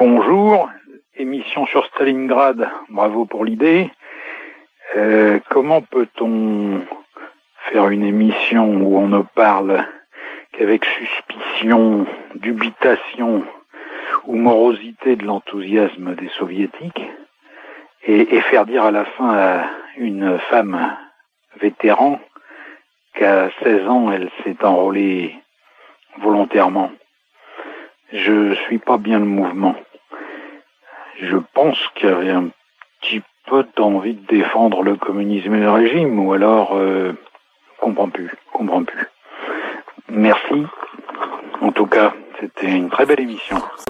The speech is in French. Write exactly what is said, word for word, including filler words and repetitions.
Bonjour, émission sur Stalingrad, bravo pour l'idée. Euh, comment peut-on faire une émission où on ne parle qu'avec suspicion, dubitation ou morosité de l'enthousiasme des soviétiques et, et faire dire à la fin à une femme vétéran qu'à seize ans elle s'est enrôlée volontairement? Je suis pas bien le mouvement. Je pense qu'il y avait un petit peu d'envie de défendre le communisme et le régime, ou alors, euh, comprends plus, comprends plus. Merci. En tout cas, c'était une très belle émission.